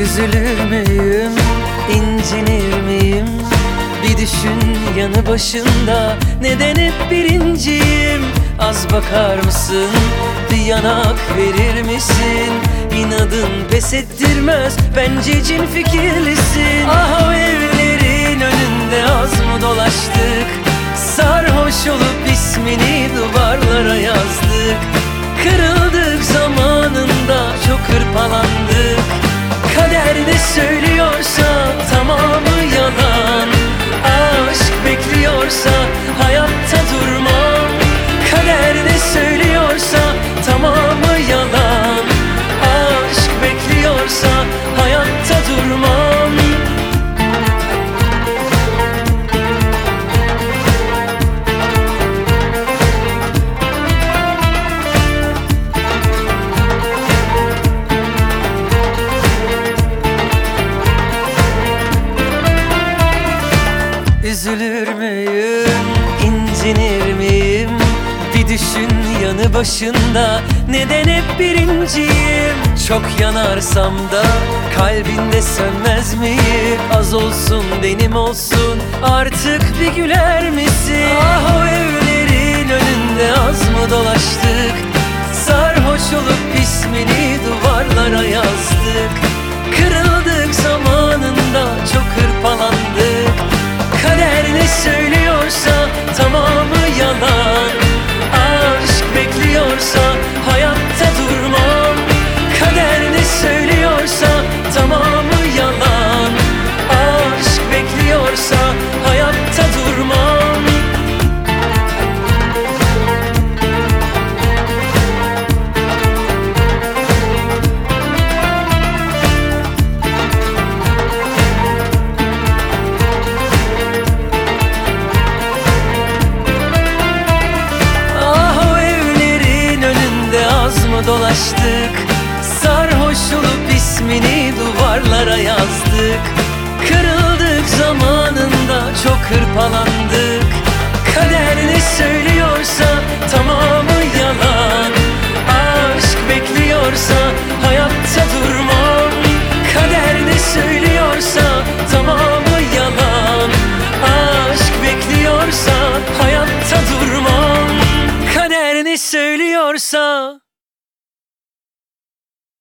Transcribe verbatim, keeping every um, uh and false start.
Üzülür müyüm, incinir miyim? Bir düşün yanı başında, neden hep birinciyim? Az bakar mısın, bir yanak verir misin? İnadın pes ettirmez, bence cin fikirlisin. Ah, o evlerin önünde az mı dolaştık? Sarhoş olup ismini duvarlara yazdık. Kırıldık zamanında, çok hırpalandık. Kader ne söylüyorsa tamamı yalan. Aşk bekliyorsa hayatta durmam. Kader ne söylüyorsa tamamı yalan. Aşk bekliyorsa hayatta durmam. Üzülür müyüm, incinir miyim? Bir düşün yanı başında, neden hep birinciyim? Çok yanarsam da kalbinde sönmez miyim? Az olsun benim olsun, artık bir güler misin? Ah, o evlerin önünde az mı dolaştık? Sarhoş olup ismini duvarlara yazdık. Kırıldık zamanında, çok hırpalandık. Kader ne söylüyorsa tamamı yalan. Aşk bekliyorsa hayatta durmam. Kader ne söylüyorsa tamamı yalan. Aşk bekliyorsa hayatta durmam. Dolaştık, sarhoş olup ismini duvarlara yazdık. Kırıldık zamanında, çok hırpalandık. Kader ne söylüyorsa tamamı yalan. Aşk bekliyorsa hayatta durma.